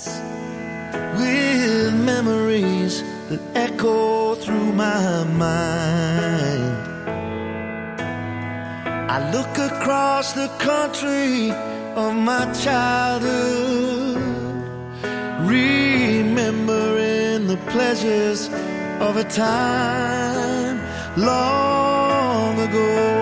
nights with memories that echo through my mind. I look across the country of my childhood, remembering the pleasures of a time long ago.